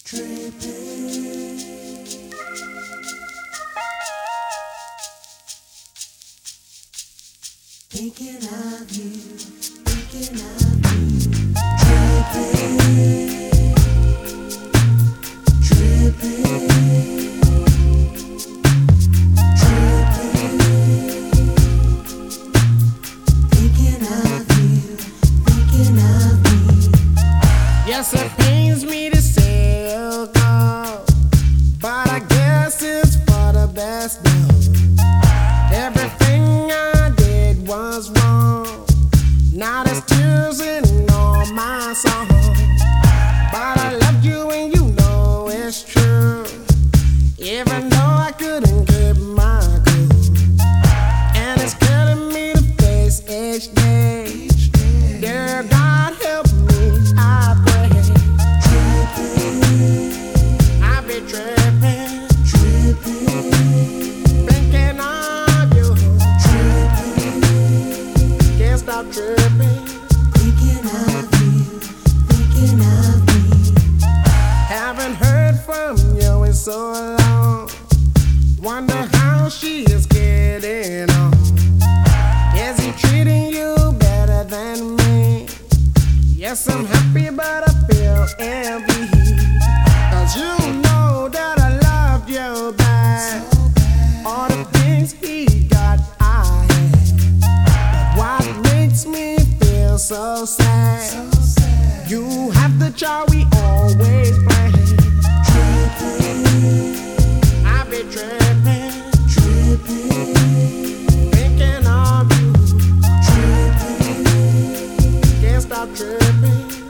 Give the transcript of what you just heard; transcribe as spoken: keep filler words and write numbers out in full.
Tripping, thinking of you, thinking of you. Tripping, tripping, tripping, thinking of you, thinking of me. Yes, it pains me to say you go, but I guess it's for the best now. Everything I did was wrong. Now there's tears in all my songs, but I loved you and you know it's true. Even though I couldn't keep my cool, and it's killing me to face each day. Dear God, help me, I pray. I be tripping, Tripping, thinking of you. Can't stop tripping, thinking of you, thinking of me. haven't heard from you in so long. Wonder how she is getting on. Is he treating you better than me? Yes, I'm happy, but I feel envy. Cause you know that I loved you back. All the things he got, I had. But what makes me feel so sad? You have the child we always play. I be tripping, Tripping, thinking of you. tripping, Can't stop tripping.